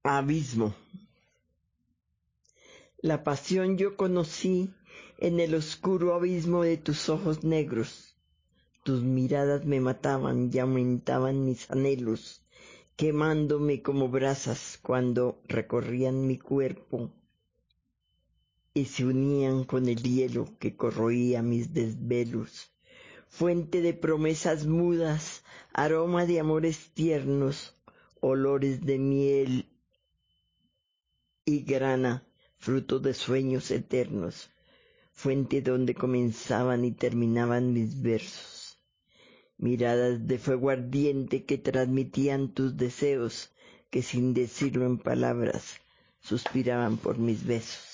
Abismo. La pasión yo conocí en el oscuro abismo de tus ojos negros. Tus miradas me mataban y aumentaban mis anhelos, quemándome como brasas cuando recorrían mi cuerpo y se unían con el hielo que corroía mis desvelos. Fuente de promesas mudas, aroma de amores tiernos, olores de miel y grana, fruto de sueños eternos, fuente donde comenzaban y terminaban mis versos, miradas de fuego ardiente que transmitían tus deseos, que sin decirlo en palabras, suspiraban por mis besos.